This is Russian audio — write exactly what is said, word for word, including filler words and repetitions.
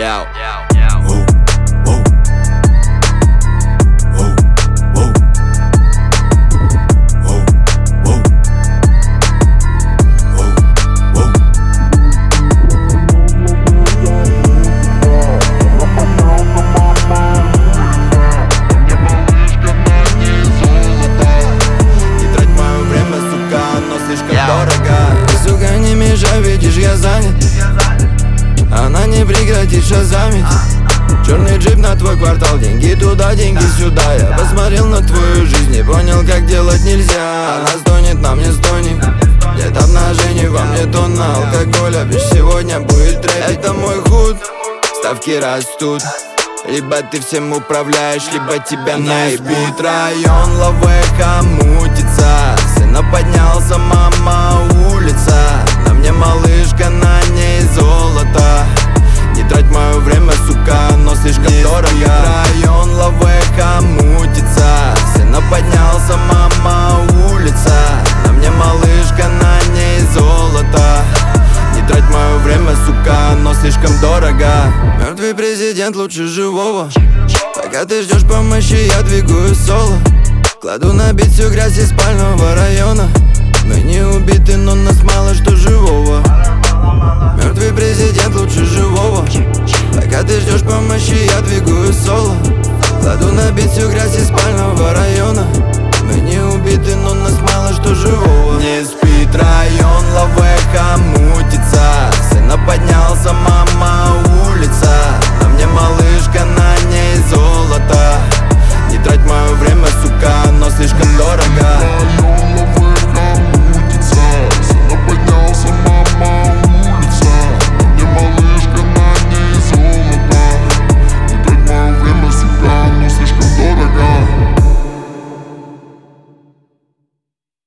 Yeah. Whoa, whoa. Whoa, whoa. Whoa, whoa. Whoa, whoa. Не трать мое время, сука, оно слишком Yeah. дорого. Сука, не мешай, видишь, я занят. Она не прекратит шазамить. Черный джип на твой квартал, деньги туда, деньги сюда. Я посмотрел на твою жизнь, не понял, как делать нельзя. Она стонет, на мне стонет. Нет обнажений, во мне тонна алкоголя. Бишь, сегодня будет трэп, это мой худ. Ставки растут. Либо ты всем управляешь, либо тебя наебут. Район Лавеха мутится. Сына поднялся, мама улица. На мне малышка, на ней золото. Не трать мое время, сука, оно слишком не дорого. Район Лавеха мутится. Сына поднялся, мама улица. На мне малышка, на ней золото. Не трать мое время, сука, оно слишком дорого. Мертвый президент лучше живого. Пока ты ждешь помощи, я двигаю соло. Кладу на бит всю грязь из спального района. Мы не убиты, но нас мало что живого. Мертвый президент лучше живого. Пока ты ждешь помощи, я двигаю соло.